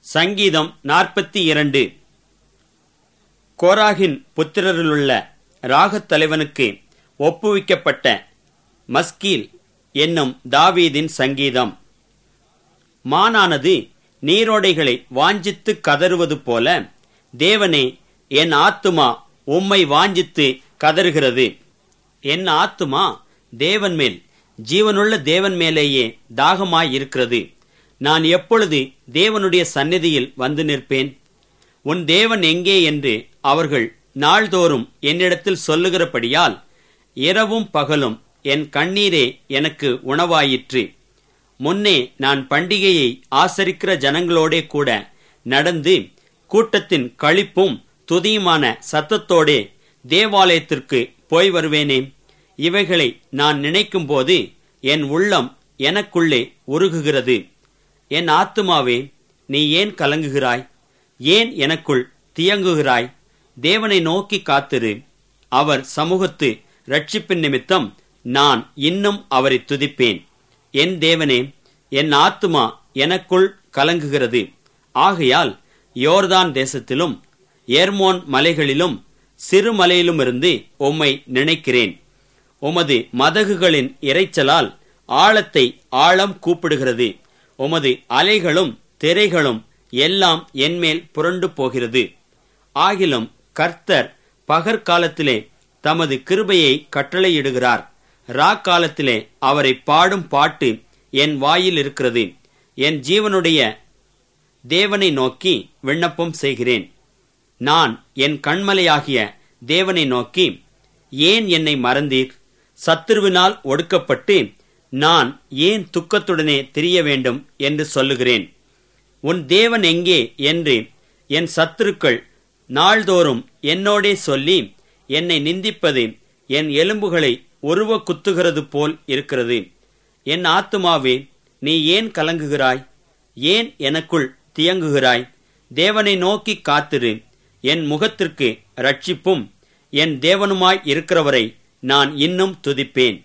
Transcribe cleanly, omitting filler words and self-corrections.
சங்கீதம் 42. கோராகின் புத்திரரிலுள்ள ராகத் தலைவனுக்கு ஒப்புவிக்கப்பட்ட மஸ்கீல் என்னும் தாவீதின் சங்கீதம். மானானது நீரோடைகளை வாஞ்சித்து கதறுவது போல, தேவனே, என் ஆத்துமா உம்மை வாஞ்சித்து கதறுகிறது. என் ஆத்துமா தேவன் மேல், ஜீவனுள்ள தேவன் மேலேயே தாகமாயிருக்கிறது. நான் எப்பொழுது தேவனுடைய சந்நிதியில் வந்து நிற்பேன்? உன் தேவன் எங்கே என்று அவர்கள் நாள்தோறும் என்னிடத்தில் சொல்லுகிறபடியால், இரவும் பகலும் என் கண்ணீரே எனக்கு உணவாயிற்று. முன்னே நான் பண்டிகையை ஆசரிக்கிற ஜனங்களோடே கூட நடந்து, கூட்டத்தின் களிப்பும் துதியுமான சத்தத்தோடே தேவாலயத்திற்கு போய் வருவேனே. இவைகளை நான் நினைக்கும்போது என் உள்ளம் எனக்குள்ளே உருகுகிறது. என் ஆத்துமாவே, நீ ஏன் கலங்குகிறாய்? ஏன் எனக்குள் தியங்குகிறாய்? தேவனை நோக்கி காத்திரு. அவர் சமூகத்து இரட்சிப்பின் நிமித்தம் நான் இன்னும் அவரை துதிப்பேன். என் தேவனே, என் ஆத்துமா எனக்குள் கலங்குகிறது. ஆகையால் யோர்தான் தேசத்திலும் ஏர்மோன் மலைகளிலும் சிறுமலையிலுமிருந்து உம்மை நினைக்கிறேன். உமது மதகுகளின் இரைச்சலால் ஆழத்தை ஆழம் கூப்பிடுகிறது. உமது அலைகளும் திரைகளும் எல்லாம் என்மேல் புரண்டு போகிறது. ஆகிலும் கர்த்தர் பகற்காலத்திலே தமது கிருபையை கட்டளையிடுகிறார். ராக்காலத்திலே அவரை பாடும் பாட்டு என் வாயில் இருக்கிறது. என் ஜீவனுடைய தேவனை நோக்கி விண்ணப்பம் செய்கிறேன். நான் என் கண்மலையாகிய தேவனை நோக்கி, ஏன் என்னை மறந்தீர்? சத்துருவினால் ஒடுக்கப்பட்டு நான் ஏன் துக்கத்துடனே திரிய வேண்டும் என்று சொல்லுகிறேன். உன் தேவன் எங்கே என்று என் சத்துருக்கள் நாள்தோறும் என்னோடே சொல்லி என்னை நிந்திப்பது என் எலும்புகளை உருவ குத்துகிறது போல் இருக்கிறது. என் ஆத்துமாவே, நீ ஏன் கலங்குகிறாய்? ஏன் எனக்குள் தியங்குகிறாய்? தேவனை நோக்கி காத்திரு. என் முகத்திற்கு இரட்சிப்பும் என் தேவனுமாய் இருக்கிறவரை நான் இன்னும் துதிப்பேன்.